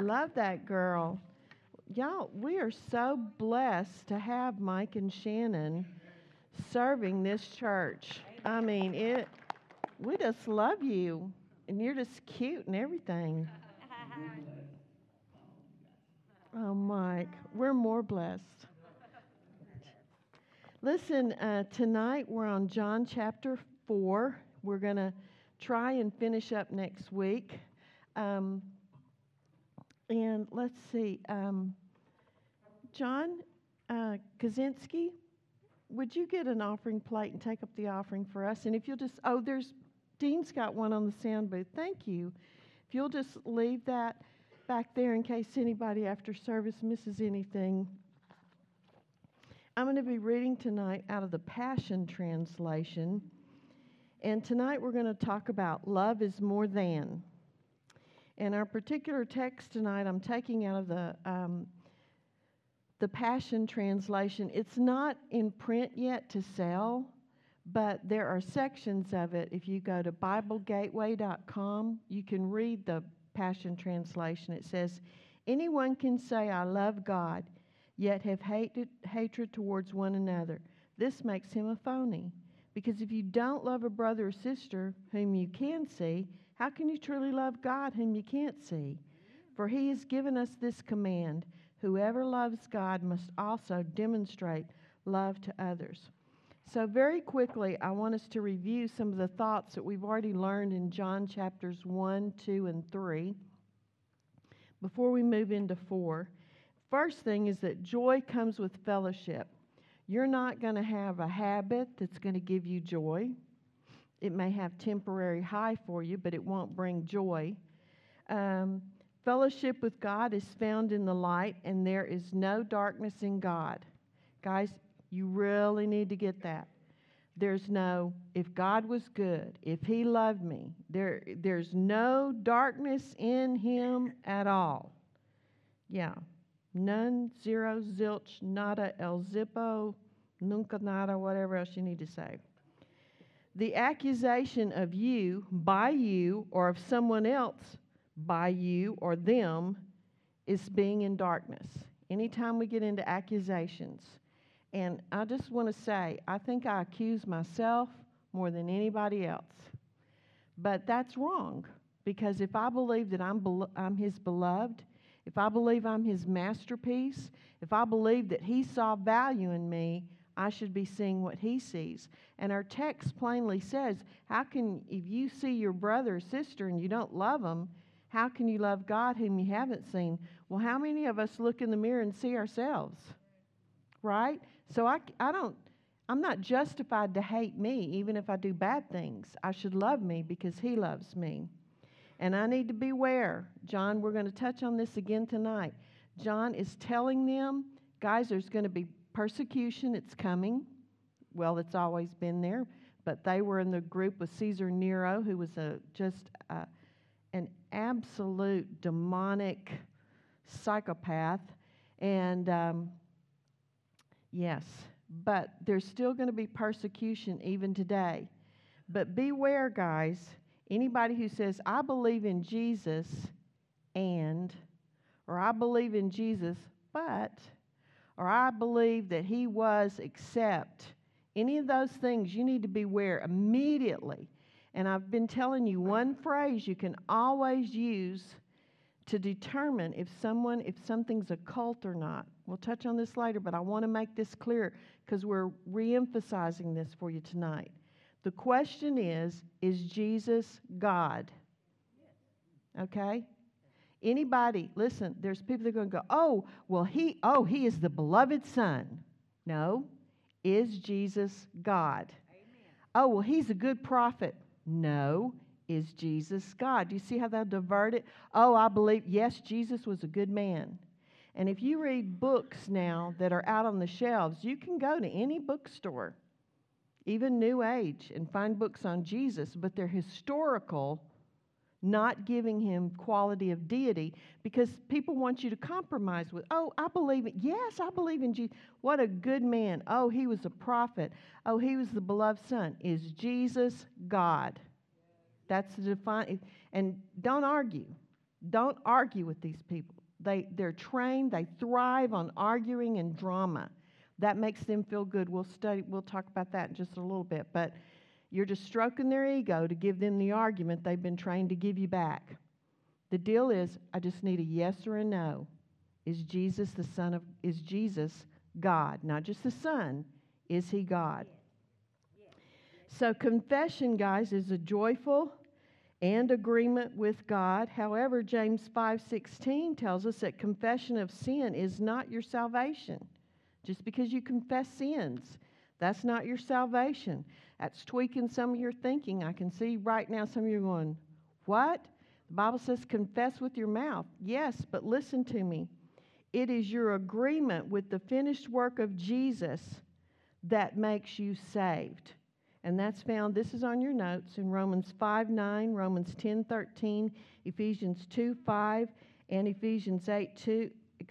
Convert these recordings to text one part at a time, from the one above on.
love that girl. Y'all, we are so blessed to have Mike and Shannon serving this church. I mean, we just love you, and you're just cute and everything. Oh, Mike, we're more blessed. Listen, tonight we're on John chapter 4. We're going to try and finish up next week. And let's see. John Kaczynski, would you get an offering plate and take up the offering for us? And if you'll just, Dean's got one on the sound booth. Thank you. If you'll just leave that back there in case anybody after service misses anything. I'm going to be reading tonight out of the Passion Translation. And tonight we're going to talk about love is more than. And our particular text tonight I'm taking out of the Passion Translation. It's not in print yet to sell, but there are sections of it. If you go to BibleGateway.com, you can read the Passion Translation. It says, anyone can say, I love God, yet have hatred towards one another. This makes him a phony. Because if you don't love a brother or sister whom you can see, how can you truly love God whom you can't see? For he has given us this command, whoever loves God must also demonstrate love to others. So very quickly, I want us to review some of the thoughts that we've already learned in John chapters 1, 2, and 3 before we move into 4. First thing is that joy comes with fellowship. You're not going to have a habit that's going to give you joy. It may have temporary high for you, but it won't bring joy. Fellowship with God is found in the light, and there is no darkness in God. Guys, you really need to get that. There's no, if God was good, if he loved me, there's no darkness in him at all. Yeah. None, zero, zilch, nada, el zippo, nunca nada, whatever else you need to say. The accusation of you, by you, or of someone else by you or them is being in darkness. Anytime we get into accusations. And I just want to say, I think I accuse myself more than anybody else. But that's wrong. Because if I believe that I'm his beloved, if I believe I'm his masterpiece, if I believe that he saw value in me, I should be seeing what he sees. And our text plainly says, if you see your brother or sister and you don't love them, how can you love God whom you haven't seen? Well, how many of us look in the mirror and see ourselves? Right? So I'm not justified to hate me, even if I do bad things. I should love me because he loves me. And I need to beware. John, we're going to touch on this again tonight. John is telling them, guys, there's going to be persecution. It's coming. Well, it's always been there. But they were in the group with Caesar Nero, who was an absolute demonic psychopath. And yes, but there's still going to be persecution even today. But beware, guys. Anybody who says, I believe in Jesus or I believe in Jesus, but, or I believe that he was except, any of those things, you need to beware immediately. And I've been telling you one phrase you can always use to determine if something's a cult or not. We'll touch on this later, but I want to make this clear because we're re-emphasizing this for you tonight. The question is Jesus God? Okay? Anybody, listen, there's people that are going to go, he is the beloved Son. No. Is Jesus God? Amen. He's a good prophet. No. Is Jesus God? Do you see how they'll divert it? I believe, yes, Jesus was a good man. And if you read books now that are out on the shelves, you can go to any bookstore, even New Age, and find books on Jesus, but they're historical, not giving him quality of deity, because people want you to compromise with, I believe it. Yes, I believe in Jesus. What a good man. He was a prophet. He was the beloved Son. Is Jesus God? That's the define. And don't argue. Don't argue with these people. They're trained, they thrive on arguing and drama. That makes them feel good. We'll talk about that in just a little bit. But you're just stroking their ego to give them the argument they've been trained to give you back. The deal is, I just need a yes or a no. Is Jesus God? Not just the Son. Is He God? So confession, guys, is a joyful and agreement with God. However, James 5:16 tells us that confession of sin is not your salvation. Just because you confess sins, that's not your salvation. That's tweaking some of your thinking. I can see right now some of you are going, what? The Bible says confess with your mouth. Yes, but listen to me. It is your agreement with the finished work of Jesus that makes you saved. And that's found, this is on your notes, in Romans 5:9, Romans 10:13, Ephesians 2:5, and Ephesians 8,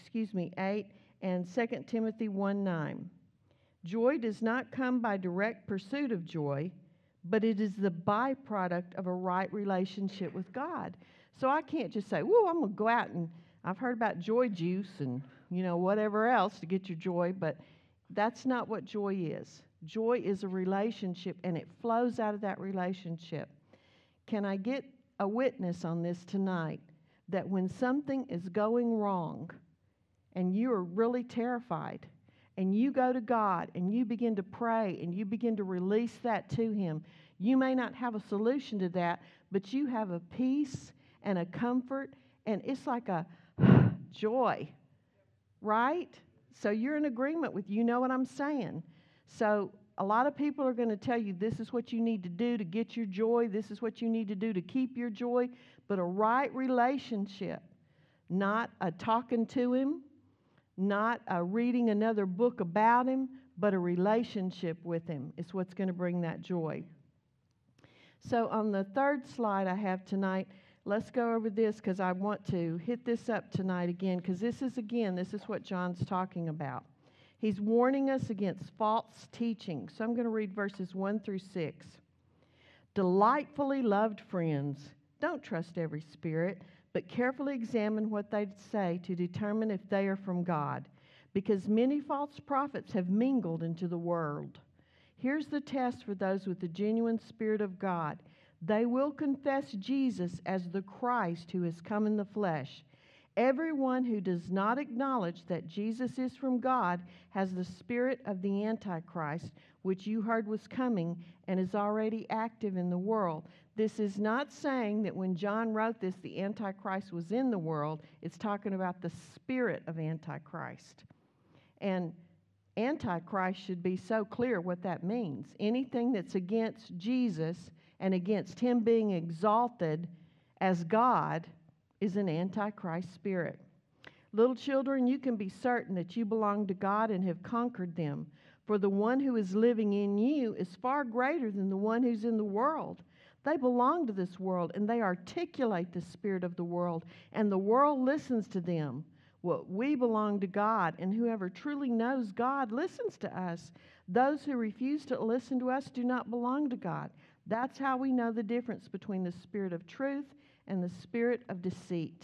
and 2 Timothy 1:9. Joy does not come by direct pursuit of joy, but it is the byproduct of a right relationship with God. So I can't just say, whoa, I'm going to go out and, I've heard about joy juice and, whatever else to get your joy, but that's not what joy is. Joy is a relationship, and it flows out of that relationship. Can I get a witness on this tonight that when something is going wrong and you are really terrified and you go to God and you begin to pray and you begin to release that to Him, you may not have a solution to that, but you have a peace and a comfort, and it's like a joy, right? So you're in agreement with, you know what I'm saying. So a lot of people are going to tell you this is what you need to do to get your joy. This is what you need to do to keep your joy. But a right relationship, not a talking to Him, not a reading another book about Him, but a relationship with Him is what's going to bring that joy. So on the third slide I have tonight, let's go over this because I want to hit this up tonight again, because this is what John's talking about. He's warning us against false teaching. So I'm going to read verses 1 through 6. Delightfully loved friends, don't trust every spirit, but carefully examine what they say to determine if they are from God, because many false prophets have mingled into the world. Here's the test for those with the genuine Spirit of God. They will confess Jesus as the Christ who has come in the flesh. Everyone who does not acknowledge that Jesus is from God has the spirit of the Antichrist, which you heard was coming and is already active in the world. This is not saying that when John wrote this, the Antichrist was in the world. It's talking about the spirit of Antichrist. And Antichrist should be so clear what that means. Anything that's against Jesus and against Him being exalted as God is an Antichrist spirit. Little children, you can be certain that you belong to God and have conquered them. For the one who is living in you is far greater than the one who's in the world. They belong to this world, and they articulate the spirit of the world, and the world listens to them. Well, we belong to God, and whoever truly knows God listens to us. Those who refuse to listen to us do not belong to God. That's how we know the difference between the spirit of truth and the spirit of deceit.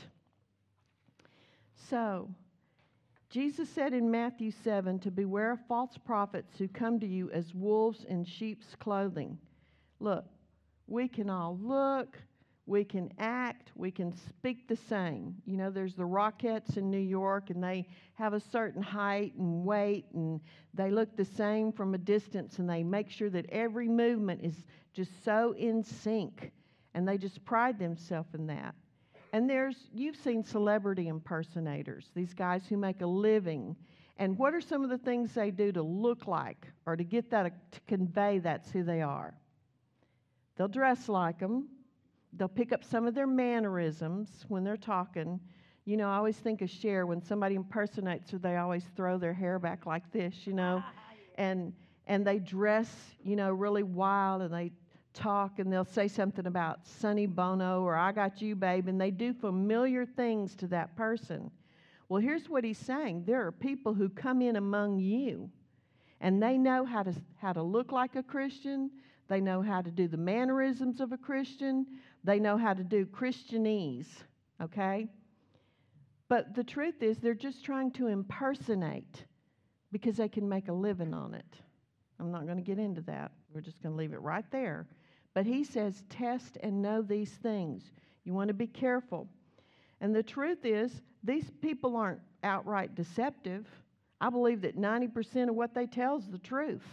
So, Jesus said in Matthew 7 to beware of false prophets who come to you as wolves in sheep's clothing. Look, we can all look, we can act, we can speak the same. There's the Rockettes in New York, and they have a certain height and weight, and they look the same from a distance, and they make sure that every movement is just so in sync. And they just pride themselves in that. And you've seen celebrity impersonators, these guys who make a living. And what are some of the things they do to look like or to get that, to convey that's who they are? They'll dress like them. They'll pick up some of their mannerisms when they're talking. I always think of Cher. When somebody impersonates her, they always throw their hair back like this, And they dress, really wild, and they talk, and they'll say something about Sonny Bono or I got you, babe, and they do familiar things to that person. Well, here's what he's saying. There are people who come in among you, and they know how to look like a Christian. They know how to do the mannerisms of a Christian. They know how to do Christianese, okay? But the truth is, they're just trying to impersonate because they can make a living on it. I'm not going to get into that. We're just going to leave it right there. But he says, test and know these things. You want to be careful. And the truth is, these people aren't outright deceptive. I believe that 90% of what they tell is the truth.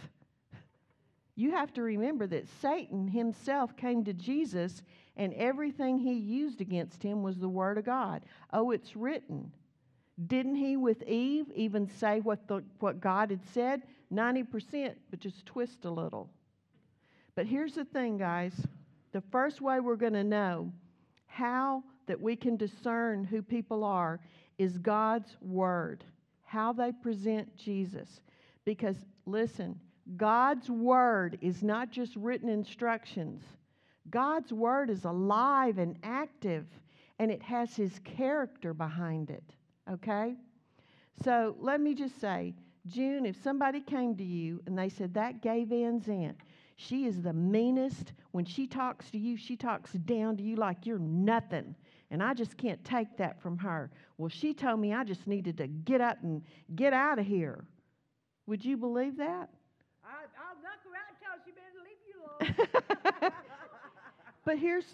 You have to remember that Satan himself came to Jesus, and everything he used against him was the Word of God. Oh, it's written. Didn't he with Eve even say what God had said? 90%, but just twist a little. But here's the thing, guys. The first way we're going to know how that we can discern who people are is God's Word, how they present Jesus. Because, listen, God's Word is not just written instructions. God's Word is alive and active, and it has His character behind it, okay? So let me just say, June, if somebody came to you and they said, that gay Van's aunt, she is the meanest. When she talks to you, she talks down to you like you're nothing. And I just can't take that from her. Well, she told me I just needed to get up and get out of here. Would you believe that? I'll knock her out and tell her she better leave you alone. But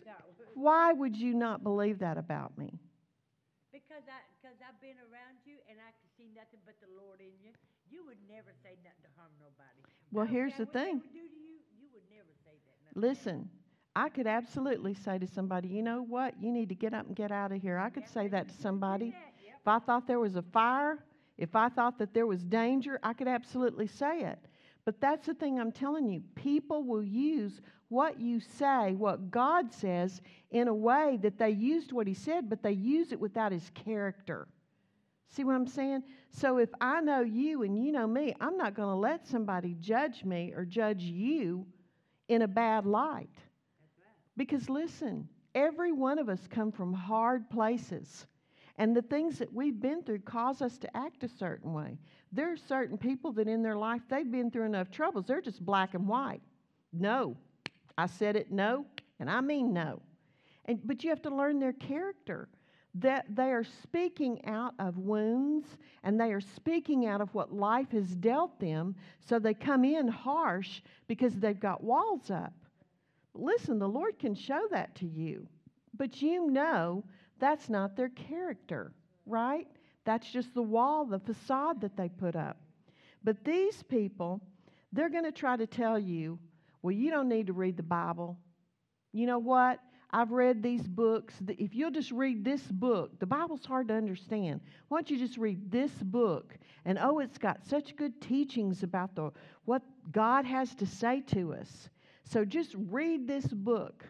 why would you not believe that about me? Because I've been around you and I can see nothing but the Lord in you. You would never say nothing to harm nobody. Well, here's the thing. What they would do to you, you would never say that. Listen, I could absolutely say to somebody, you know what? You need to get up and get out of here. I could say that to somebody. Yep. If I thought there was a fire, if I thought that there was danger, I could absolutely say it. But that's the thing I'm telling you. People will use what you say, what God says, in a way that they used what He said, but they use it without His character. See what I'm saying? So if I know you and you know me, I'm not going to let somebody judge me or judge you in a bad light. That's right. Because listen, every one of us come from hard places. And the things that we've been through cause us to act a certain way. There are certain people that in their life, they've been through enough troubles. They're just black and white. No. I said it no, and I mean no. But you have to learn their character. That they are speaking out of wounds, and they are speaking out of what life has dealt them, so they come in harsh because they've got walls up. Listen, the Lord can show that to you, but you know that's not their character, right? That's just the wall, the facade that they put up. But these people, they're going to try to tell you, well, you don't need to read the Bible. You know what? I've read these books. If you'll just read this book, the Bible's hard to understand. Why don't you just read this book? And oh, it's got such good teachings about what God has to say to us. So just read this book.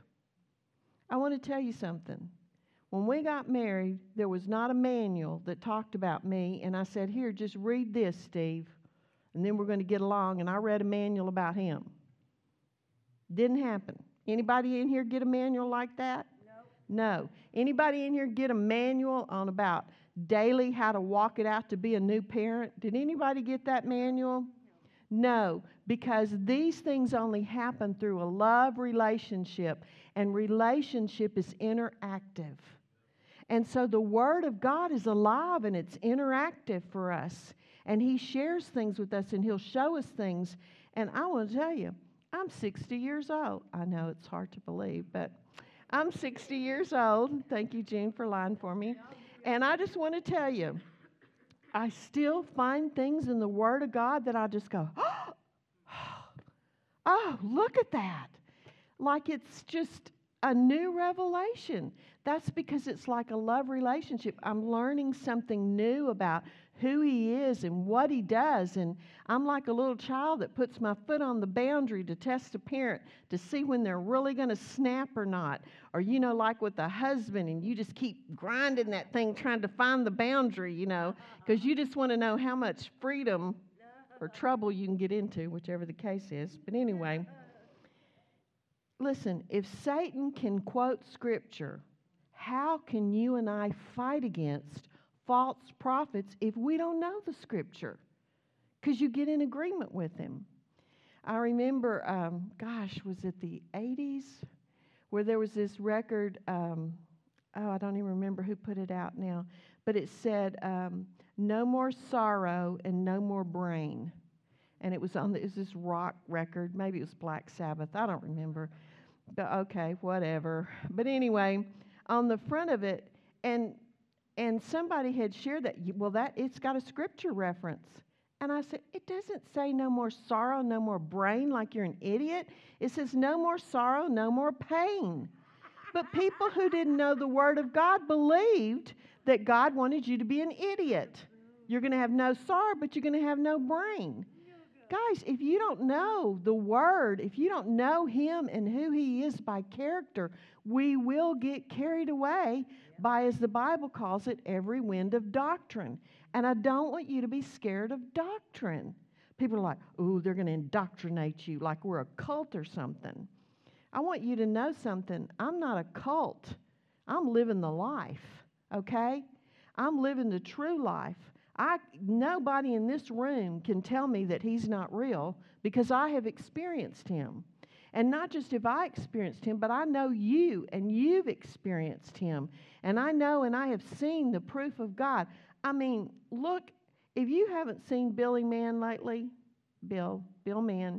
I want to tell you something. When we got married, there was not a manual that talked about me. And I said, here, just read this, Steve. And then we're going to get along. And I read a manual about him. Didn't happen. Anybody in here get a manual like that? No. Anybody in here get a manual on about daily how to walk it out to be a new parent? Did anybody get that manual? No, because these things only happen through a love relationship, and relationship is interactive. And so the Word of God is alive and it's interactive for us. And He shares things with us and He'll show us things. And I want to tell you, I'm 60 years old. I know it's hard to believe, but I'm 60 years old. Thank you, Jean, for lying for me. And I just want to tell you, I still find things in the Word of God that I just go, oh, look at that. Like it's just a new revelation. That's because it's like a love relationship. I'm learning something new about who He is and what He does. And I'm like a little child that puts my foot on the boundary to test a parent to see when they're really going to snap or not. Or, you know, like with a husband, and you just keep grinding that thing trying to find the boundary, you know, because you just want to know how much freedom or trouble you can get into, whichever the case is. But anyway, listen, if Satan can quote Scripture, how can you and I fight against false prophets if we don't know the Scripture? Because you get in agreement with him. I remember, was it the 80s, where there was this record, I don't even remember who put it out now, but it said, no more sorrow and no more brain. And it was this rock record. Maybe it was Black Sabbath. I don't remember. But okay, whatever. But anyway, on the front of it, and somebody had shared that, well, that it's got a scripture reference. And I said, it doesn't say no more sorrow, no more brain, like you're an idiot. It says no more sorrow, no more pain. But people who didn't know the Word of God believed that God wanted you to be an idiot. You're going to have no sorrow, but you're going to have no brain. Guys, if you don't know the Word, if you don't know Him and who He is by character, we will get carried away by, as the Bible calls it, every wind of doctrine. And I don't want you to be scared of doctrine. People are like, ooh, they're going to indoctrinate you like we're a cult or something. I want you to know something. I'm not a cult. I'm living the life, okay? I'm living the true life. Nobody in this room can tell me that He's not real because I have experienced Him. And not just have I experienced Him, but I know you and you've experienced Him. And I know and I have seen the proof of God. I mean, look, if you haven't seen Billy Mann lately, Bill Mann,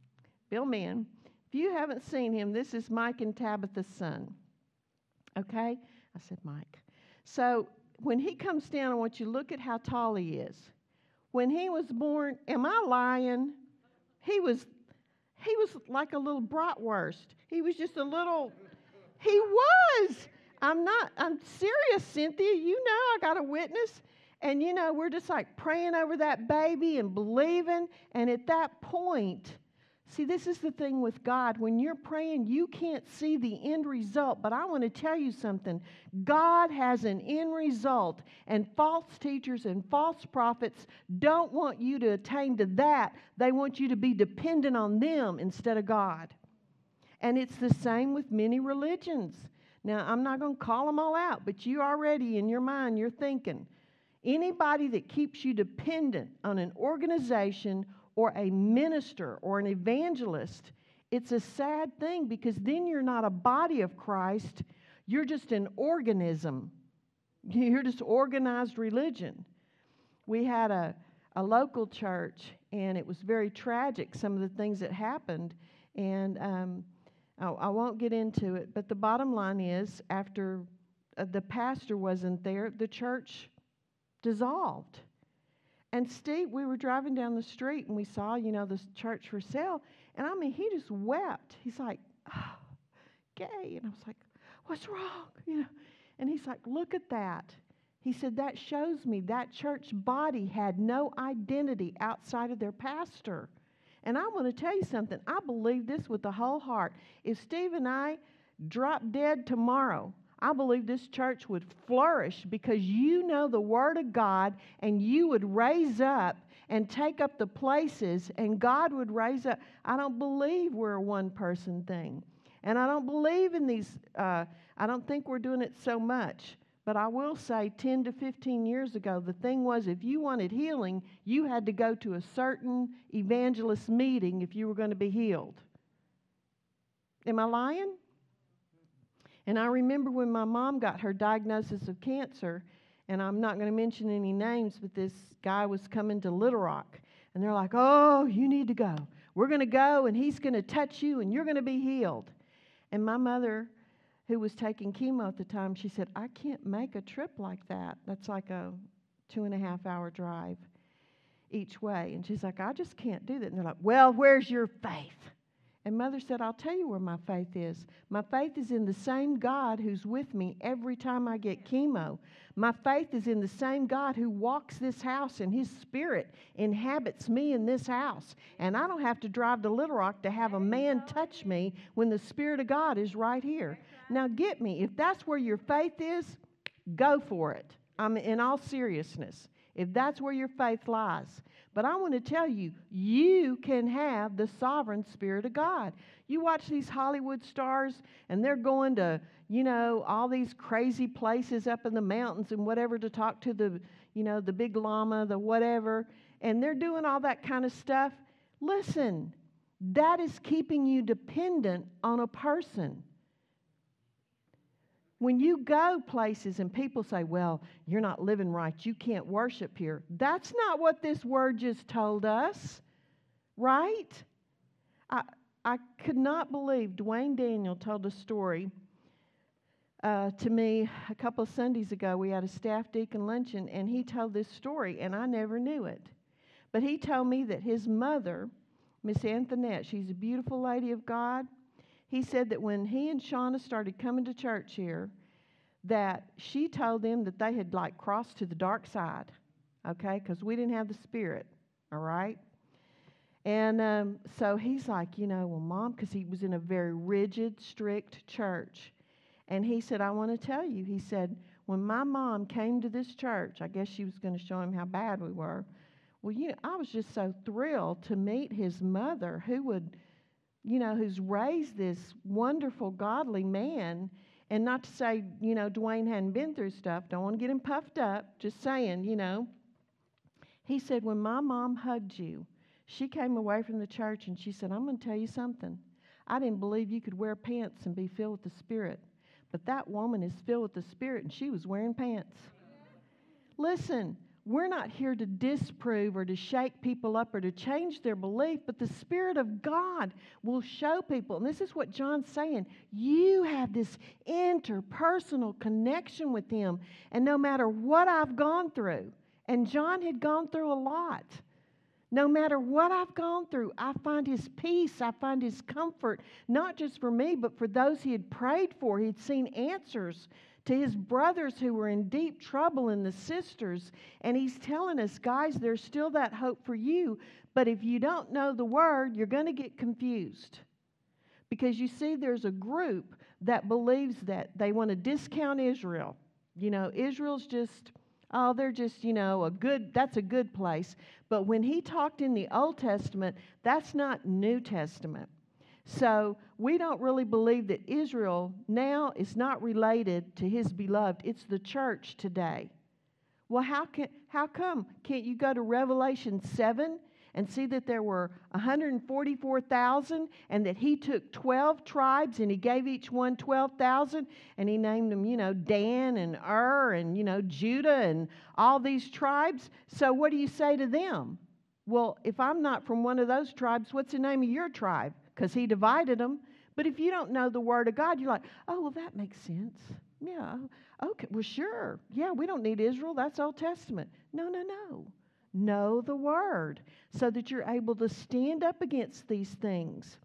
if you haven't seen him, this is Mike and Tabitha's son. Okay? I said Mike. So when he comes down, I want you to look at how tall he is. When he was born, am I lying? He was like a little bratwurst. He was just a little, he was. I'm serious, Cynthia. You know I got a witness. And, we're just like praying over that baby and believing. And at that point, see, this is the thing with God. When you're praying, you can't see the end result. But I want to tell you something. God has an end result. And false teachers and false prophets don't want you to attain to that. They want you to be dependent on them instead of God. And it's the same with many religions. Now, I'm not going to call them all out, but you already in your mind, you're thinking, anybody that keeps you dependent on an organization or a minister or an evangelist, it's a sad thing because then you're not a body of Christ. You're just an organism. You're just organized religion. We had a local church, and it was very tragic, some of the things that happened. And I won't get into it, but the bottom line is after the pastor wasn't there, the church dissolved. And Steve, we were driving down the street and we saw, this church for sale. And I mean, he just wept. He's like, oh, gay. And I was like, what's wrong? And he's like, look at that. He said, that shows me that church body had no identity outside of their pastor. And I want to tell you something. I believe this with the whole heart. If Steve and I drop dead tomorrow, I believe this church would flourish because you know the Word of God and you would raise up and take up the places and God would raise up. I don't believe we're a one-person thing. And I don't believe in these, I don't think we're doing it so much. But I will say 10 to 15 years ago, the thing was if you wanted healing, you had to go to a certain evangelist meeting if you were going to be healed. Am I lying? And I remember when my mom got her diagnosis of cancer, and I'm not going to mention any names, but this guy was coming to Little Rock. And they're like, oh, you need to go. We're going to go, and he's going to touch you, and you're going to be healed. And my mother, who was taking chemo at the time, she said, I can't make a trip like that. That's like a 2.5-hour drive each way. And she's like, I just can't do that. And they're like, well, where's your faith? And Mother said, I'll tell you where my faith is. My faith is in the same God who's with me every time I get chemo. My faith is in the same God who walks this house and His Spirit inhabits me in this house. And I don't have to drive to Little Rock to have a man touch me when the Spirit of God is right here. Now get me, if that's where your faith is, go for it. I'm in all seriousness. If that's where your faith lies. But I want to tell you, you can have the sovereign Spirit of God. You watch these Hollywood stars, and they're going to, all these crazy places up in the mountains and whatever to talk to the, the big llama, the whatever, and they're doing all that kind of stuff. Listen, that is keeping you dependent on a person. When you go places and people say, well, you're not living right, you can't worship here. That's not what this word just told us, right? I could not believe Dwayne Daniel told a story to me a couple of Sundays ago. We had a staff deacon luncheon, and he told this story, and I never knew it. But he told me that his mother, Miss Antoinette, she's a beautiful lady of God. He said that when he and Shauna started coming to church here, that she told them that they had like crossed to the dark side, okay, because we didn't have the Spirit, all right? And so he's like, well, Mom, because he was in a very rigid, strict church. And he said, I want to tell you, he said, when my mom came to this church, I guess she was going to show him how bad we were. Well, I was just so thrilled to meet his mother who's raised this wonderful, godly man. And not to say, Dwayne hadn't been through stuff. Don't want to get him puffed up. Just saying, He said, when my mom hugged you, she came away from the church and she said, I'm going to tell you something. I didn't believe you could wear pants and be filled with the Spirit. But that woman is filled with the Spirit and she was wearing pants. Listen, we're not here to disprove or to shake people up or to change their belief, but the Spirit of God will show people. And this is what John's saying. You have this interpersonal connection with Him. And no matter what I've gone through, and John had gone through a lot, no matter what I've gone through, I find His peace, I find His comfort, not just for me, but for those He had prayed for. He'd seen answers to his brothers who were in deep trouble and the sisters. And he's telling us, guys, there's still that hope for you. But if you don't know the word, you're going to get confused. Because you see, there's a group that believes that they want to discount Israel. Israel's just, they're just, that's a good place. But when he talked in the Old Testament, that's not New Testament. So we don't really believe that Israel now is not related to his beloved. It's the church today. Well, how come? Can't you go to Revelation 7 and see that there were 144,000 and that he took 12 tribes and he gave each one 12,000 and he named them, Dan and and, Judah and all these tribes. So what do you say to them? Well, if I'm not from one of those tribes, what's the name of your tribe? Because he divided them. But if you don't know the Word of God, you're like, oh, well, that makes sense. Yeah, okay, well, sure. Yeah, we don't need Israel. That's Old Testament. No. Know the Word so that you're able to stand up against these things.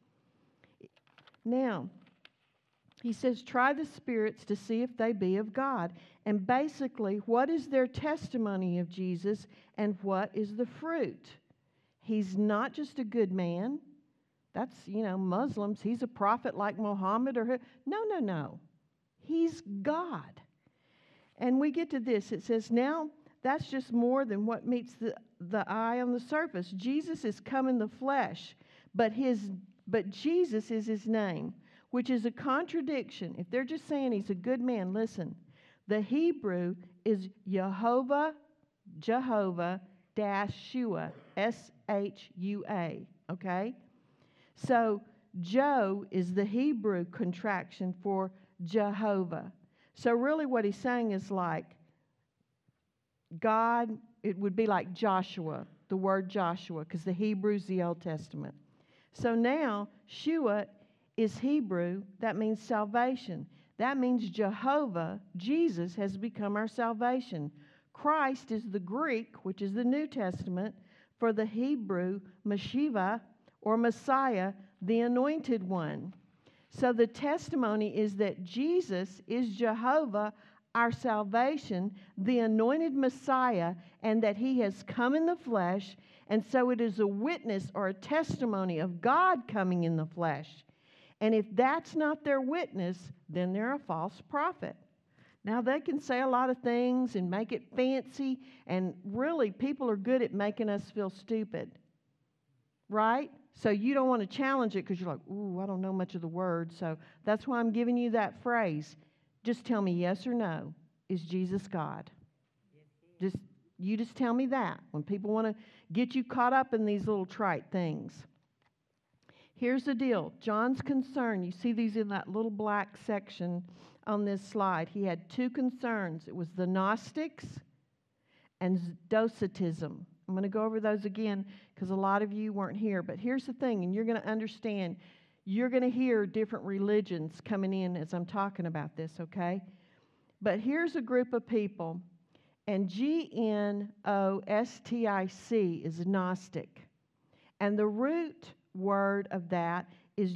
Now, he says, try the spirits to see if they be of God. And basically, what is their testimony of Jesus and what is the fruit? He's not just a good man. That's, Muslims. He's a prophet like Muhammad or... No. He's God. And we get to this. It says, now, that's just more than what meets the eye on the surface. Jesus is come in the flesh, but Jesus is his name, which is a contradiction. If they're just saying he's a good man, listen. The Hebrew is Jehovah, Shua, S-H-U-A, okay? So, Joe is the Hebrew contraction for Jehovah. So really what he's saying is like God, it would be like Joshua, the word Joshua, because the Hebrew's the Old Testament. So now, Shua is Hebrew. That means salvation. That means Jehovah, Jesus, has become our salvation. Christ is the Greek, which is the New Testament, for the Hebrew, Mashiach, or Messiah, the Anointed One. So the testimony is that Jesus is Jehovah, our salvation, the anointed Messiah, and that he has come in the flesh. And so it is a witness or a testimony of God coming in the flesh. And if that's not their witness, then they're a false prophet. Now, they can say a lot of things and make it fancy, and really, people are good at making us feel stupid, right? So you don't want to challenge it because you're like, ooh, I don't know much of the word. So that's why I'm giving you that phrase. Just tell me yes or no. Is Jesus God? You just tell me that when people want to get you caught up in these little trite things. Here's the deal. John's concern, you see these in that little black section on this slide. He had two concerns. It was the Gnostics and Docetism. I'm going to go over those again because a lot of you weren't here. But here's the thing, and you're going to understand. You're going to hear different religions coming in as I'm talking about this, okay? But here's a group of people, and Gnostic is Gnostic. And the root word of that is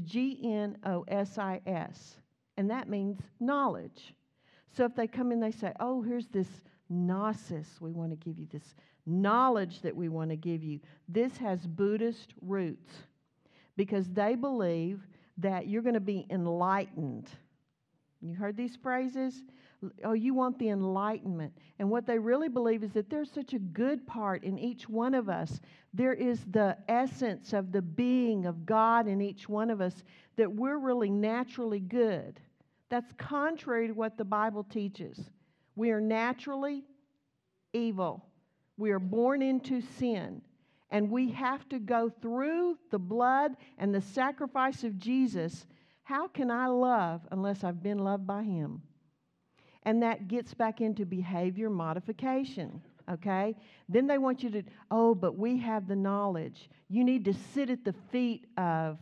Gnosis, and that means knowledge. So if they come in, they say, oh, here's this gnosis we want to give you, this knowledge that we want to give you. This has Buddhist roots because they believe that you're going to be enlightened. You heard these phrases? Oh, you want the enlightenment. And what they really believe is that there's such a good part in each one of us. There is the essence of the being of God in each one of us, that we're really naturally good. That's contrary to what the Bible teaches. We are naturally evil. We are born into sin. And we have to go through the blood and the sacrifice of Jesus. How can I love unless I've been loved by Him? And that gets back into behavior modification, okay? Then they want you to, oh, but we have the knowledge. You need to sit at the feet of,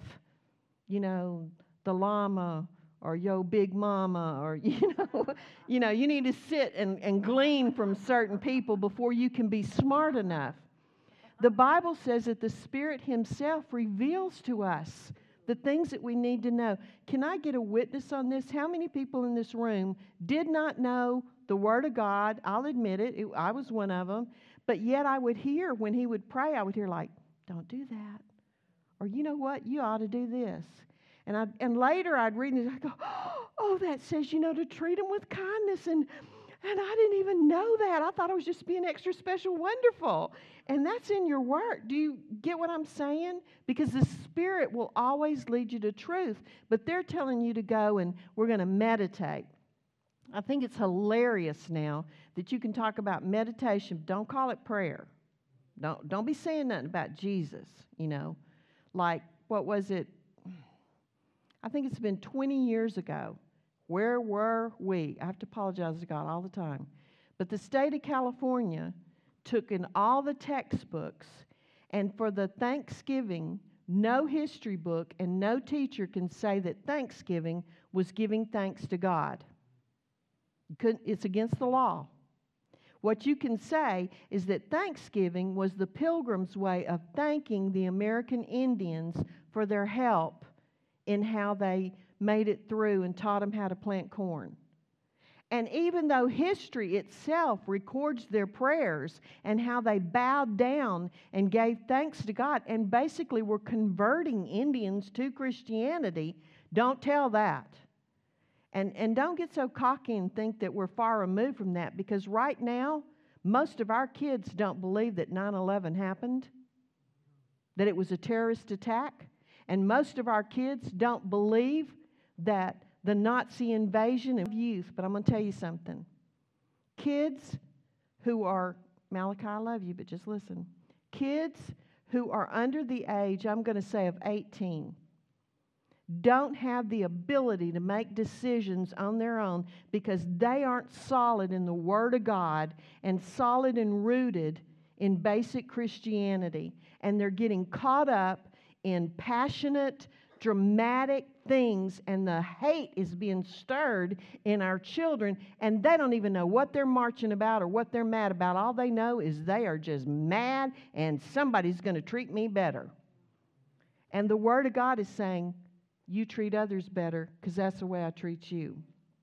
the Lama or Yo Big Mama, or, you need to sit and glean from certain people before you can be smart enough. The Bible says that the Spirit Himself reveals to us the things that we need to know. Can I get a witness on this? How many people in this room did not know the Word of God? I'll admit it. I was one of them. But yet I would hear, when he would pray, I would hear like, don't do that. Or you know what? You ought to do this. And later I'd read and I'd go, oh, that says, to treat them with kindness. And I didn't even know that. I thought it was just being extra special wonderful. And that's in your work. Do you get what I'm saying? Because the Spirit will always lead you to truth. But they're telling you to go and we're going to meditate. I think it's hilarious now that you can talk about meditation. Don't call it prayer. Don't be saying nothing about Jesus, Like, what was it? I think it's been 20 years ago. Where were we? I have to apologize to God all the time. But the state of California took in all the textbooks, and for the Thanksgiving, no history book and no teacher can say that Thanksgiving was giving thanks to God. It's against the law. What you can say is that Thanksgiving was the Pilgrims' way of thanking the American Indians for their help in how they made it through and taught them how to plant corn. And even though history itself records their prayers and how they bowed down and gave thanks to God and basically were converting Indians to Christianity, don't tell that. And don't get so cocky and think that we're far removed from that, because right now, most of our kids don't believe that 9/11 happened, that it was a terrorist attack. And most of our kids don't believe that the Nazi invasion of youth. But I'm going to tell you something. Kids who are, Malachi, I love you, but just listen. Kids who are under the age, I'm going to say, of 18, don't have the ability to make decisions on their own because they aren't solid in the Word of God and solid and rooted in basic Christianity. And they're getting caught up in passionate, dramatic things, and the hate is being stirred in our children, and they don't even know what they're marching about or what they're mad about. All they know is they are just mad, and somebody's going to treat me better. And the Word of God is saying, you treat others better because that's the way I treat you.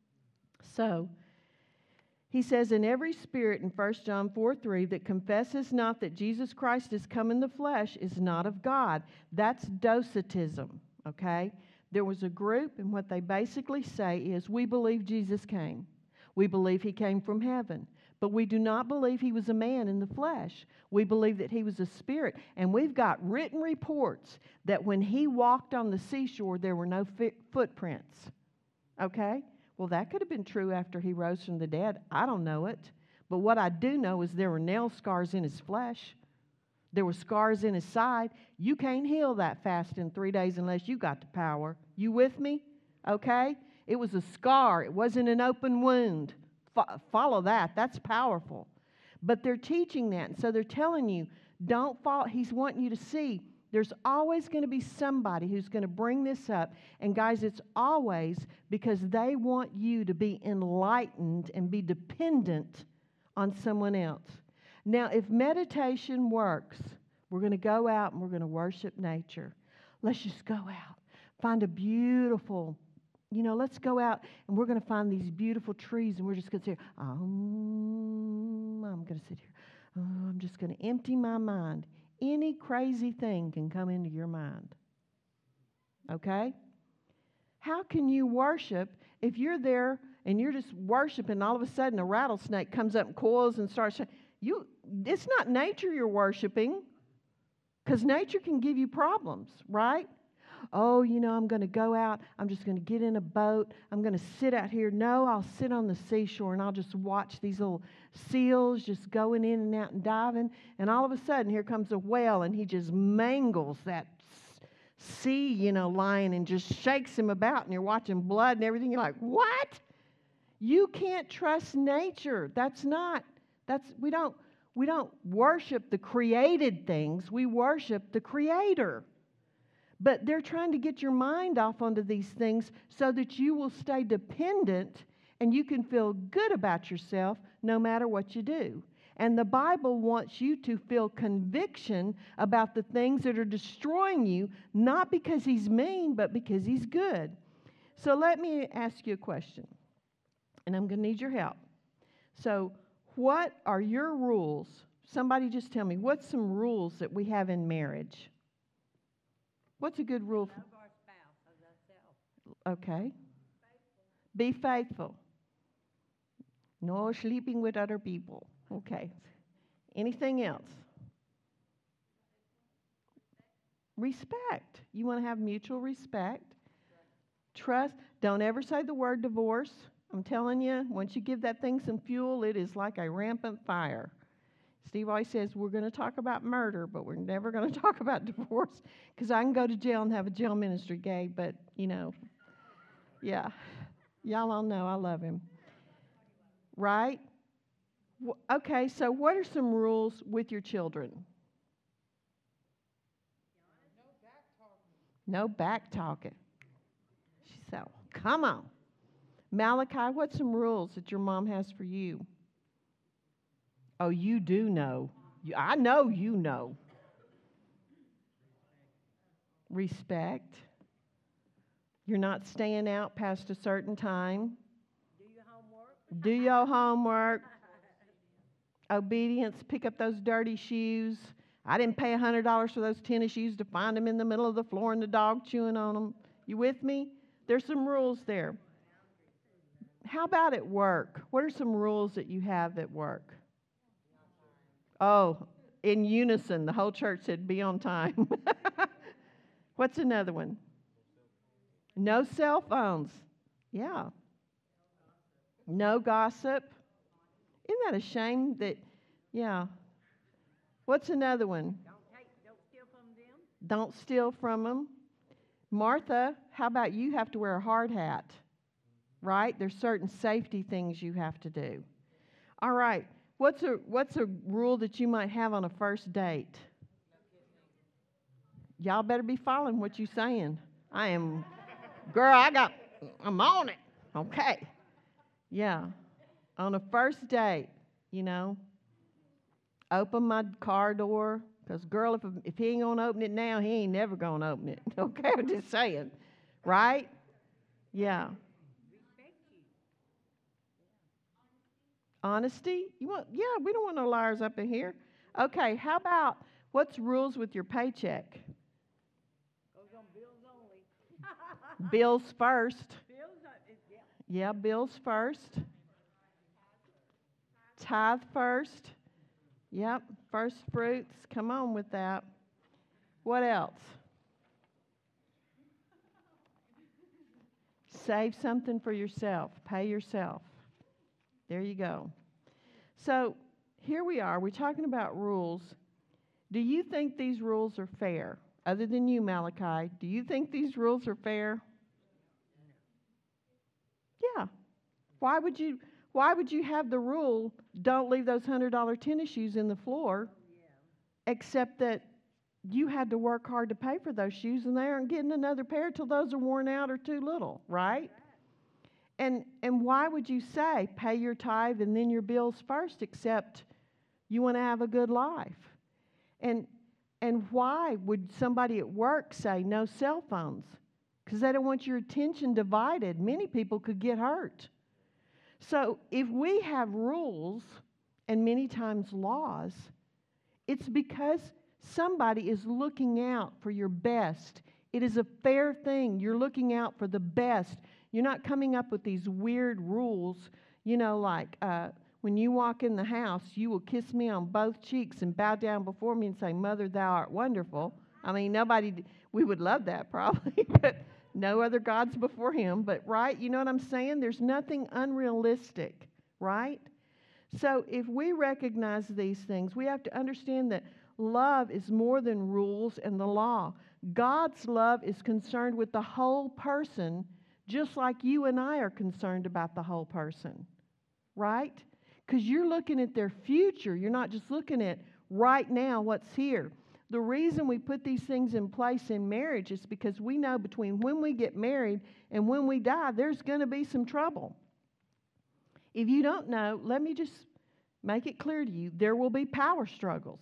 So, he says, in every spirit in 1 John 4:3 that confesses not that Jesus Christ is come in the flesh is not of God. That's Docetism, okay? There was a group, and what they basically say is, we believe Jesus came. We believe He came from heaven. But we do not believe He was a man in the flesh. We believe that He was a spirit. And we've got written reports that when He walked on the seashore, there were no footprints, okay? Well, that could have been true after He rose from the dead. I don't know it. But what I do know is there were nail scars in His flesh. There were scars in his side. You can't heal that fast in 3 days unless you got the power. You with me? Okay? It was a scar. It wasn't an open wound. Follow that. That's powerful. But they're teaching that. And so they're telling you, don't follow. He's wanting you to see there's always going to be somebody who's going to bring this up. And guys, it's always because they want you to be enlightened and be dependent on someone else. Now, if meditation works, we're going to go out and we're going to worship nature. Let's just go out. Find a beautiful, let's go out and we're going to find these beautiful trees and we're just going to sit here. I'm going to sit here. I'm just going to empty my mind. Any crazy thing can come into your mind. Okay? How can you worship if you're there and you're just worshiping and all of a sudden a rattlesnake comes up and coils and starts... It's not nature you're worshiping, because nature can give you problems, right? Oh, I'm going to go out. I'm just going to get in a boat. I'm going to sit out here. No, I'll sit on the seashore and I'll just watch these little seals just going in and out and diving. And all of a sudden, here comes a whale and he just mangles that sea, lion and just shakes him about. And you're watching blood and everything. You're like, what? You can't trust nature. We don't worship the created things. We worship the Creator. But they're trying to get your mind off onto these things so that you will stay dependent and you can feel good about yourself no matter what you do. And the Bible wants you to feel conviction about the things that are destroying you, not because He's mean, but because He's good. So let me ask you a question, and I'm going to need your help. So what are your rules? Somebody just tell me, what's some rules that we have in marriage? What's a good rule? Love our spouse as ourselves. Okay. Be faithful. No sleeping with other people. Okay. Anything else? Respect. You want to have mutual respect. Trust. Don't ever say the word divorce. I'm telling you, once you give that thing some fuel, it is like a rampant fire. Steve always says, we're going to talk about murder, but we're never going to talk about divorce, because I can go to jail and have a jail ministry, Gabe, but, yeah. Y'all all know I love him. Right? Okay, so what are some rules with your children? No back talking. She said, come on. Malachi, what's some rules that your mom has for you? Oh, you do know. I know you know. Respect. You're not staying out past a certain time. Do your homework. Do your homework. Obedience. Pick up those dirty shoes. I didn't pay $100 for those tennis shoes to find them in the middle of the floor and the dog chewing on them. You with me? There's some rules there. How about at work? What are some rules that you have at work? Oh, in unison, the whole church said, be on time. What's another one? No cell phones. Yeah. No gossip. Isn't that a shame that, yeah. What's another one? Don't steal from them. Don't steal from them. Martha, how about you have to wear a hard hat, right? There's certain safety things you have to do. All right. What's a rule that you might have on a first date? Y'all better be following what you're saying. Girl, I'm on it. Okay. Yeah. On a first date, open my car door. Because, girl, if he ain't going to open it now, he ain't never going to open it. Okay, I'm just saying. Right? Yeah. Honesty? We don't want no liars up in here. Okay, how about what's rules with your paycheck? Goes on bills only. Bills first. Yeah. Yeah, bills first. Tithe first. Yep, first fruits. Come on with that. What else? Save something for yourself. Pay yourself. There you go. So here we are. We're talking about rules. Do you think these rules are fair? Other than you, Malachi, do you think these rules are fair? Yeah. Why would you have the rule, don't leave those $100 tennis shoes in the floor, except that you had to work hard to pay for those shoes and they aren't getting another pair till those are worn out or too little, right? And why would you say pay your tithe and then your bills first, except you want to have a good life? And why would somebody at work say no cell phones? Because they don't want your attention divided. Many people could get hurt. So if we have rules and many times laws, it's because somebody is looking out for your best. It is a fair thing. You're looking out for the best. You're not coming up with these weird rules, like when you walk in the house, you will kiss me on both cheeks and bow down before me and say, Mother, thou art wonderful. I mean, we would love that probably, but no other gods before him. But, right, you know what I'm saying? There's nothing unrealistic, right? So if we recognize these things, we have to understand that love is more than rules and the law. God's love is concerned with the whole person, just like you and I are concerned about the whole person, right? Because you're looking at their future. You're not just looking at right now what's here. The reason we put these things in place in marriage is because we know between when we get married and when we die, there's going to be some trouble. If you don't know, let me just make it clear to you, there will be power struggles.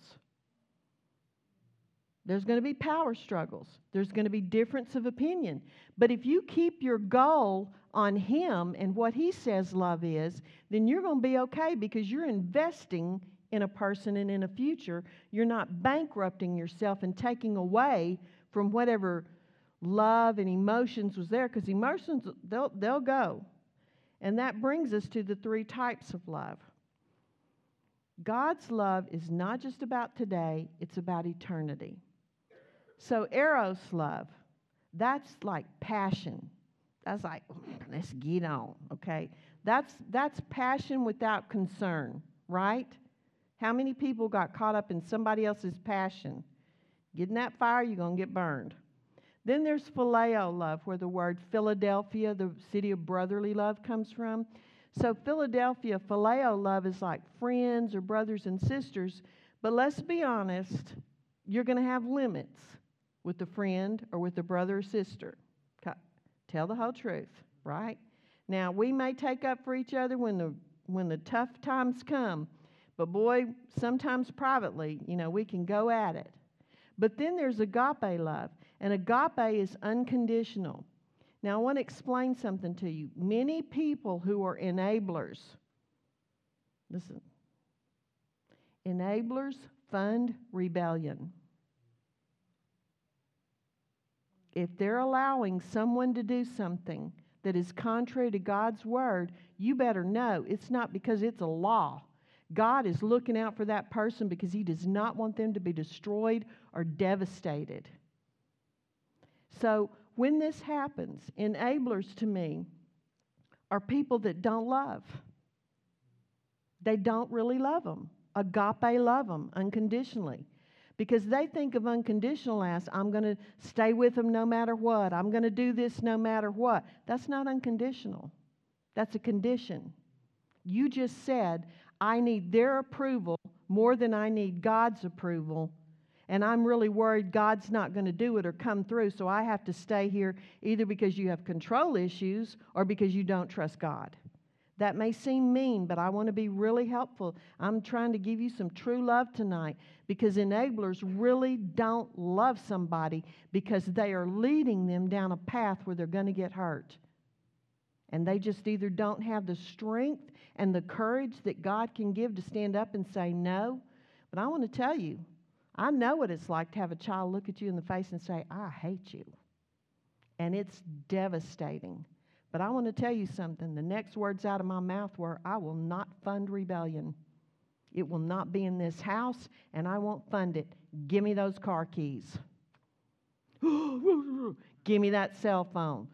There's going to be power struggles. There's going to be difference of opinion. But if you keep your goal on Him and what He says love is, then you're going to be okay because you're investing in a person and in a future. You're not bankrupting yourself and taking away from whatever love and emotions was there, because emotions, they'll go. And that brings us to the 3 types of love. God's love is not just about today, it's about eternity. So eros love, that's like passion. That's like, let's get on, okay? That's passion without concern, right? How many people got caught up in somebody else's passion? Get in that fire, you're going to get burned. Then there's phileo love, where the word Philadelphia, the city of brotherly love, comes from. So Philadelphia, phileo love is like friends or brothers and sisters. But let's be honest, you're going to have limits with a friend or with a brother or sister. Tell the whole truth, right? Now, we may take up for each other when the tough times come. But boy, sometimes privately, we can go at it. But then there's agape love. And agape is unconditional. Now, I want to explain something to you. Many people who are enablers, listen, enablers fund rebellion. If they're allowing someone to do something that is contrary to God's word, you better know it's not because it's a law. God is looking out for that person because He does not want them to be destroyed or devastated. So when this happens, enablers to me are people that don't love. They don't really love them. Agape love them unconditionally. Because they think of unconditional as, I'm going to stay with them no matter what. I'm going to do this no matter what. That's not unconditional. That's a condition. You just said, I need their approval more than I need God's approval. And I'm really worried God's not going to do it or come through, so I have to stay here either because you have control issues or because you don't trust God. That may seem mean, but I want to be really helpful. I'm trying to give you some true love tonight, because enablers really don't love somebody because they are leading them down a path where they're going to get hurt. And they just either don't have the strength and the courage that God can give to stand up and say no. But I want to tell you, I know what it's like to have a child look at you in the face and say, I hate you. And it's devastating. But I want to tell you something. The next words out of my mouth were, I will not fund rebellion. It will not be in this house, and I won't fund it. Give me those car keys. Give me that cell phone.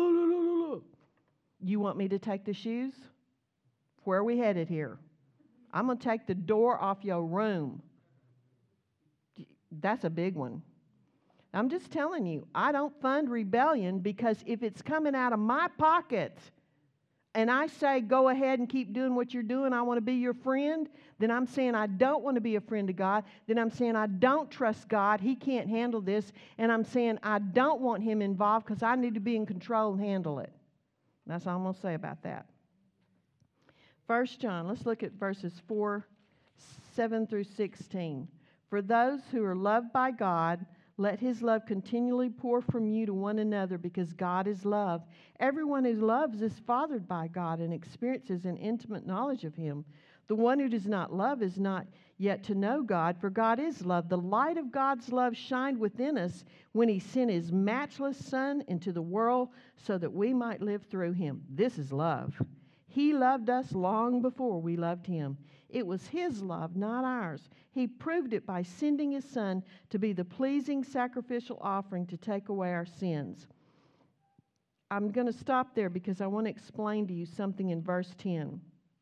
You want me to take the shoes? Where are we headed here? I'm going to take the door off your room. That's a big one. I'm just telling you, I don't fund rebellion because if it's coming out of my pocket and I say, go ahead and keep doing what you're doing, I want to be your friend, then I'm saying I don't want to be a friend of God. Then I'm saying I don't trust God. He can't handle this. And I'm saying I don't want Him involved because I need to be in control and handle it. That's all I'm going to say about that. 1 John, let's look at verses 7 through 16. For those who are loved by God, let His love continually pour from you to one another, because God is love. Everyone who loves is fathered by God and experiences an intimate knowledge of Him. The one who does not love is not yet to know God, for God is love. The light of God's love shined within us when He sent His matchless Son into the world so that we might live through Him. This is love. He loved us long before we loved Him. It was His love, not ours. He proved it by sending His Son to be the pleasing sacrificial offering to take away our sins. I'm going to stop there because I want to explain to you something in verse 10.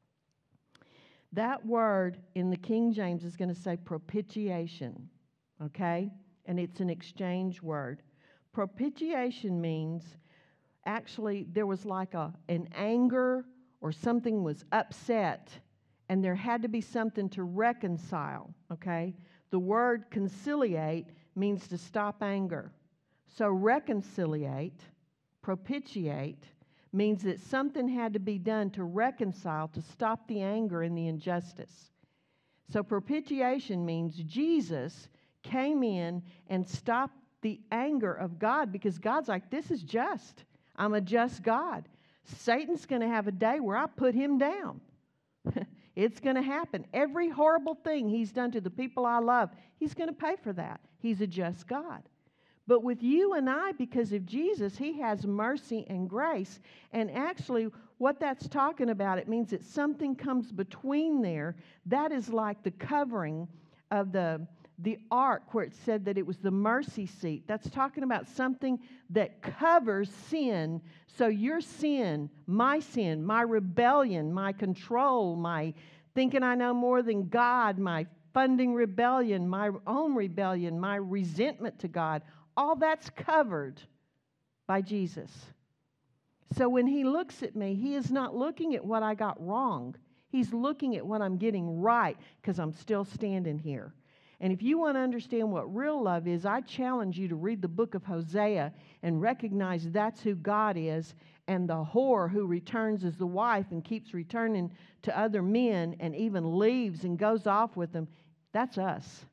That word in the King James is going to say propitiation, okay? And it's an exchange word. Propitiation means actually there was like an anger or something was upset, and there had to be something to reconcile, okay? The word conciliate means to stop anger. So reconciliate, propitiate, means that something had to be done to reconcile, to stop the anger and the injustice. So propitiation means Jesus came in and stopped the anger of God, because God's like, this is just. I'm a just God. Satan's going to have a day where I put him down. It's going to happen. Every horrible thing he's done to the people I love, he's going to pay for that. He's a just God. But with you and I, because of Jesus, He has mercy and grace. And actually, what that's talking about, it means that something comes between there. That is like the covering of the ark, where it said that it was the mercy seat. That's talking about something that covers sin. So your sin, my rebellion, my control, my thinking I know more than God, my funding rebellion, my own rebellion, my resentment to God, all that's covered by Jesus. So when He looks at me, He is not looking at what I got wrong. He's looking at what I'm getting right, because I'm still standing here. And if you want to understand what real love is, I challenge you to read the book of Hosea and recognize that's who God is. And the whore who returns as the wife and keeps returning to other men and even leaves and goes off with them, that's us.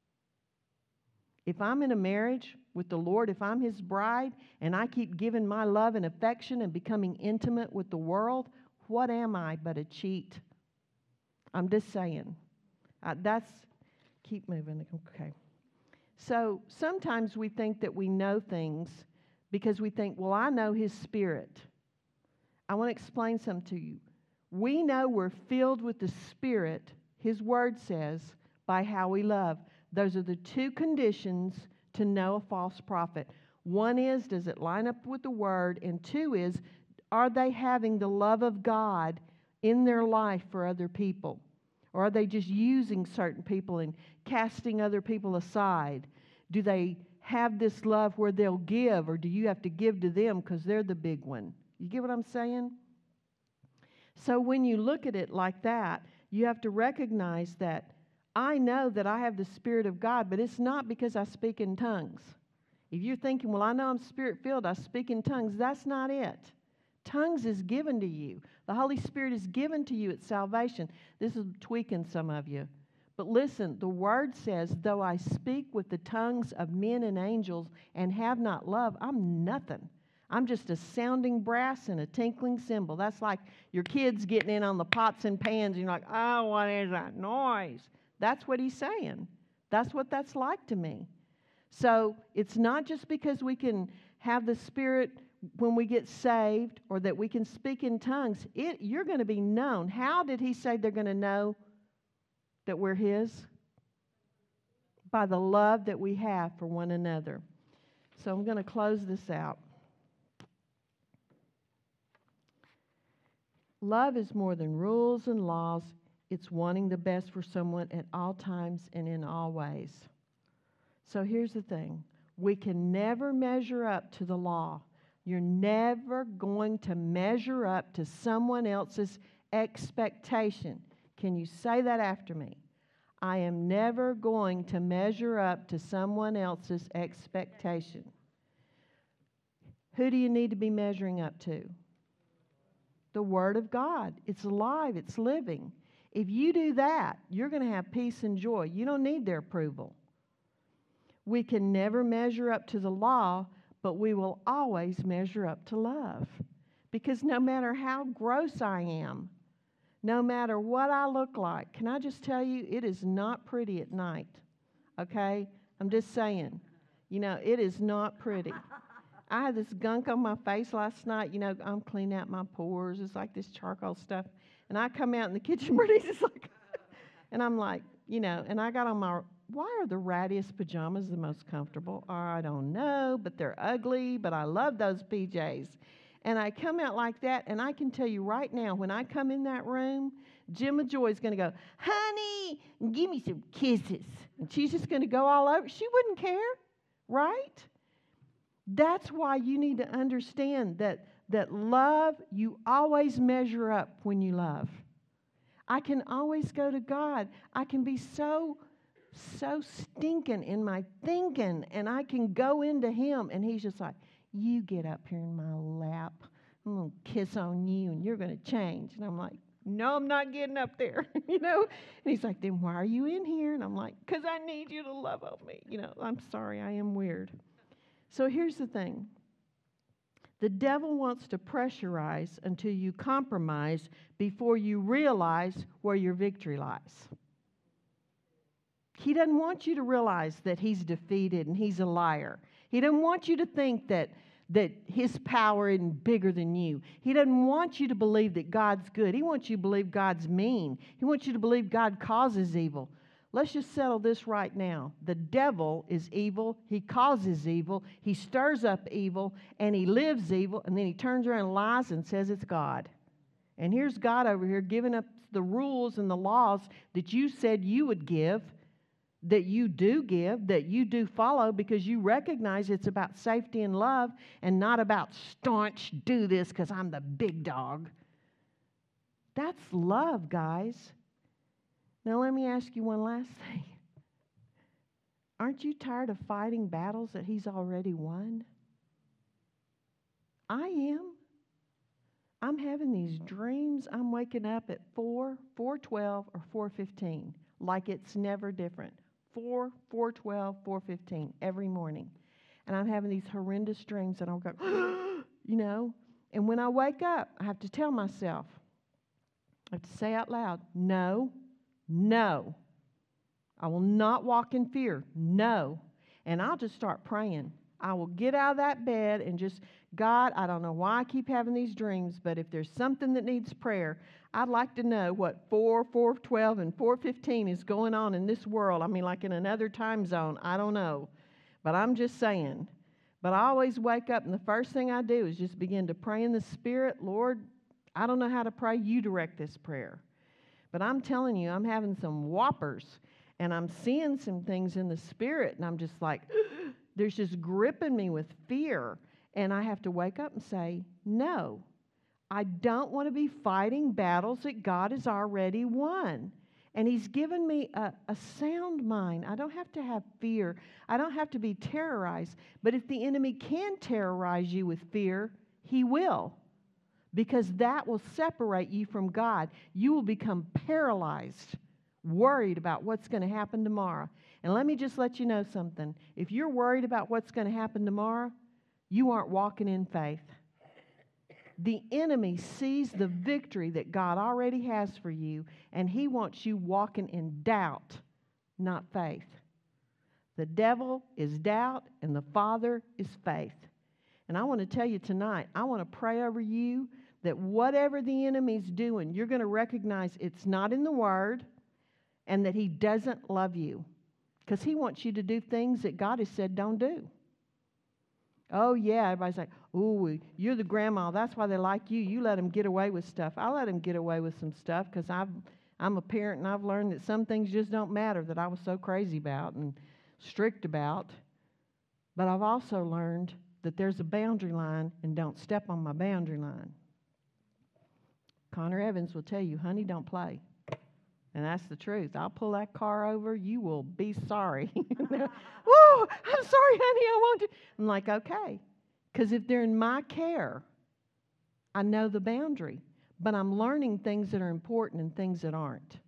If I'm in a marriage with the Lord, if I'm His bride, and I keep giving my love and affection and becoming intimate with the world, what am I but a cheat? I'm just saying. Keep moving. Okay. So sometimes we think that we know things because we think, well, I know His Spirit. I want to explain something to you. We know we're filled with the Spirit, His Word says, by how we love. Those are the two conditions to know a false prophet. One is, does it line up with the Word? And two is, are they having the love of God in their life for other people? Or are they just using certain people and casting other people aside? Do they have this love where they'll give, or do you have to give to them because they're the big one? You get what I'm saying? So when you look at it like that, you have to recognize that I know that I have the Spirit of God, but it's not because I speak in tongues. If you're thinking, well, I know I'm Spirit-filled, I speak in tongues, that's not it. Tongues is given to you. The Holy Spirit is given to you at salvation. This is tweaking some of you. But listen, the Word says, though I speak with the tongues of men and angels and have not love, I'm nothing. I'm just a sounding brass and a tinkling cymbal. That's like your kids getting in on the pots and pans, and you're like, oh, what is that noise? That's what He's saying. That's what that's like to me. So it's not just because we can have the Spirit when we get saved, or that we can speak in tongues. You're going to be known. How did He say they're going to know that we're His? By the love that we have for one another. So I'm going to close this out. Love is more than rules and laws. It's wanting the best for someone at all times and in all ways. So here's the thing. We can never measure up to the law. You're never going to measure up to someone else's expectation. Can you say that after me? I am never going to measure up to someone else's expectation. Who do you need to be measuring up to? The Word of God. It's alive. It's living. If you do that, you're going to have peace and joy. You don't need their approval. We can never measure up to the law, but we will always measure up to love. Because no matter how gross I am, no matter what I look like, can I just tell you, it is not pretty at night, okay? I'm just saying, it is not pretty. I had this gunk on my face last night. I'm cleaning out my pores. It's like this charcoal stuff. And I come out in the kitchen, Bernice is like, and I'm like, and I got on why are the rattiest pajamas the most comfortable? I don't know, but they're ugly, but I love those PJs. And I come out like that, and I can tell you right now, when I come in that room, Gemma Joy is going to go, honey, give me some kisses. And she's just going to go all over. She wouldn't care, right? That's why you need to understand that love, you always measure up when you love. I can always go to God. I can be so stinking in my thinking, and I can go into Him, and He's just like, you get up here in my lap. I'm going to kiss on you, and you're going to change. And I'm like, no, I'm not getting up there, And He's like, then why are you in here? And I'm like, because I need you to love on me. I'm sorry, I am weird. So here's the thing. The devil wants to pressurize until you compromise before you realize where your victory lies. He doesn't want you to realize that he's defeated and he's a liar. He doesn't want you to think that his power isn't bigger than you. He doesn't want you to believe that God's good. He wants you to believe God's mean. He wants you to believe God causes evil. Let's just settle this right now. The devil is evil. He causes evil. He stirs up evil, and he lives evil, and then he turns around and lies and says it's God. And here's God over here giving up the rules and the laws that you said you would give, that you do give, that you do follow, because you recognize it's about safety and love and not about staunch, do this because I'm the big dog. That's love, guys. Now, let me ask you one last thing. Aren't you tired of fighting battles that he's already won? I am. I'm having these dreams. I'm waking up at 4, 4:12, or 4:15, like it's never different. 4, 4:12, 4:15 every morning. And I'm having these horrendous dreams, and I'll go, And when I wake up, I have to tell myself, I have to say out loud, no, I will not walk in fear. No. And I'll just start praying. I will get out of that bed and just, God, I don't know why I keep having these dreams, but if there's something that needs prayer, I'd like to know what 4, 4:12, and 4:15 is going on in this world. I mean, like in another time zone. I don't know. But I'm just saying. But I always wake up, and the first thing I do is just begin to pray in the Spirit. Lord, I don't know how to pray. You direct this prayer. But I'm telling you, I'm having some whoppers, and I'm seeing some things in the Spirit, and I'm just like, there's just gripping me with fear. And I have to wake up and say, no, I don't want to be fighting battles that God has already won. And He's given me a sound mind. I don't have to have fear. I don't have to be terrorized. But if the enemy can terrorize you with fear, he will. Because that will separate you from God. You will become paralyzed, worried about what's going to happen tomorrow. And let me just let you know something. If you're worried about what's going to happen tomorrow, you aren't walking in faith. The enemy sees the victory that God already has for you, and he wants you walking in doubt, not faith. The devil is doubt, and the Father is faith. And I want to tell you tonight, I want to pray over you that whatever the enemy's doing, you're going to recognize it's not in the Word, and that he doesn't love you. Because he wants you to do things that God has said don't do. Oh, yeah, everybody's like, ooh, you're the grandma. That's why they like you. You let them get away with stuff. I let them get away with some stuff because I'm a parent, and I've learned that some things just don't matter that I was so crazy about. And strict about, but I've also learned that there's a boundary line and don't step on my boundary line. Connor Evans will tell you, honey, don't play. And that's the truth. I'll pull that car over. You will be sorry. Whoa, I'm sorry, honey. I want to. I'm like, okay. Because if they're in my care, I know the boundary. But I'm learning things that are important and things that aren't.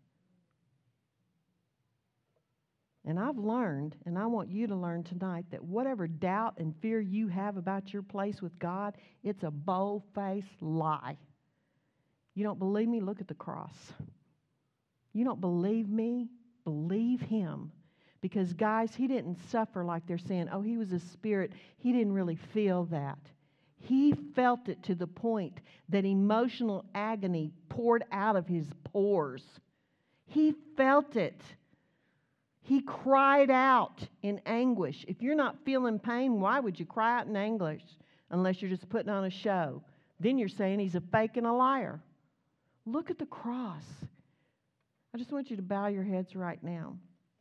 And I've learned, and I want you to learn tonight, that whatever doubt and fear you have about your place with God, it's a bold-faced lie. You don't believe me? Look at the cross. You don't believe me? Believe him. Because, guys, he didn't suffer like they're saying, oh, he was a spirit. He didn't really feel that. He felt it to the point that emotional agony poured out of his pores. He felt it. He cried out in anguish. If you're not feeling pain, why would you cry out in anguish unless you're just putting on a show? Then you're saying he's a fake and a liar. Look at the cross. I just want you to bow your heads right now.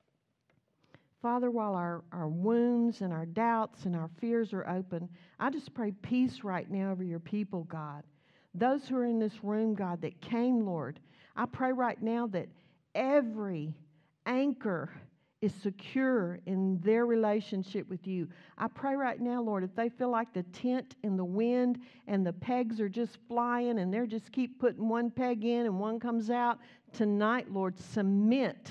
Father, while our wounds and our doubts and our fears are open, I just pray peace right now over your people, God. Those who are in this room, God, that came, Lord, I pray right now that every anchor is secure in their relationship with you. I pray right now, Lord, if they feel like the tent in the wind and the pegs are just flying and they're just keep putting one peg in and one comes out, tonight, Lord, cement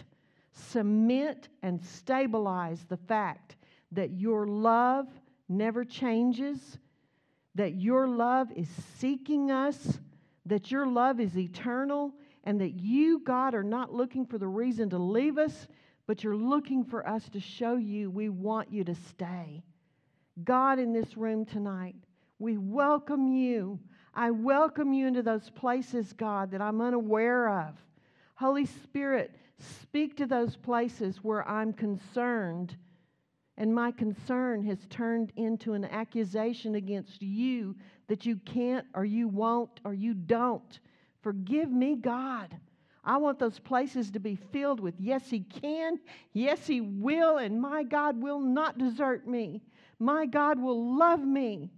and stabilize the fact that your love never changes, that your love is seeking us, that your love is eternal, and that you, God, are not looking for the reason to leave us, but you're looking for us to show you we want you to stay. God, in this room tonight, we welcome you. I welcome you into those places, God, that I'm unaware of. Holy Spirit, speak to those places where I'm concerned, and my concern has turned into an accusation against you that you can't or you won't or you don't. Forgive me, God. I want those places to be filled with, yes, he can, yes, he will, and my God will not desert me. My God will love me.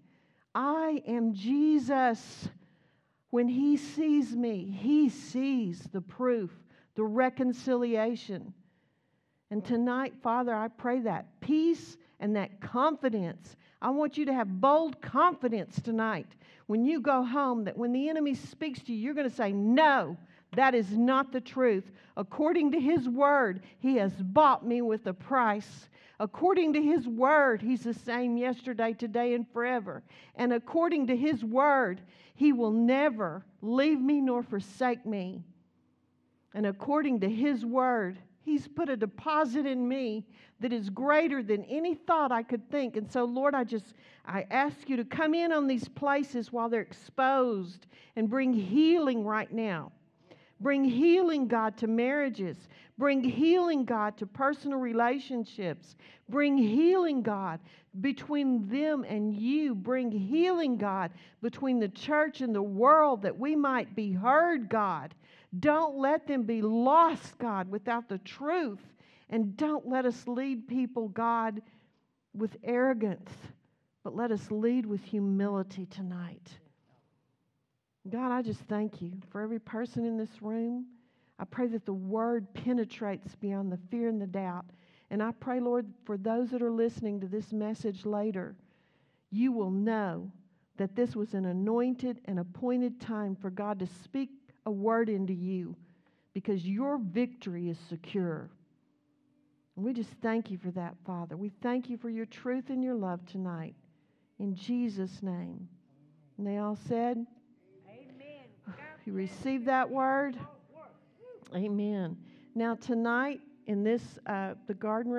I am Jesus. When he sees me, he sees the proof, the reconciliation. And tonight, Father, I pray that peace and that confidence. I want you to have bold confidence tonight when you go home, that when the enemy speaks to you, you're going to say, no, that is not the truth. According to his word, he has bought me with a price. According to his word, he's the same yesterday, today, and forever. And according to his word, he will never leave me nor forsake me. And according to his word, he's put a deposit in me that is greater than any thought I could think. And so, Lord, I ask you to come in on these places while they're exposed and bring healing right now. Bring healing, God, to marriages. Bring healing, God, to personal relationships. Bring healing, God, between them and you. Bring healing, God, between the church and the world, that we might be heard, God. Don't let them be lost, God, without the truth. And don't let us lead people, God, with arrogance, but let us lead with humility tonight. God, I just thank you for every person in this room. I pray that the word penetrates beyond the fear and the doubt. And I pray, Lord, for those that are listening to this message later, you will know that this was an anointed and appointed time for God to speak a word into you, because your victory is secure. And we just thank you for that, Father. We thank you for your truth and your love tonight. In Jesus' name. And they all said, you receive that word? Amen. Now tonight in this, the garden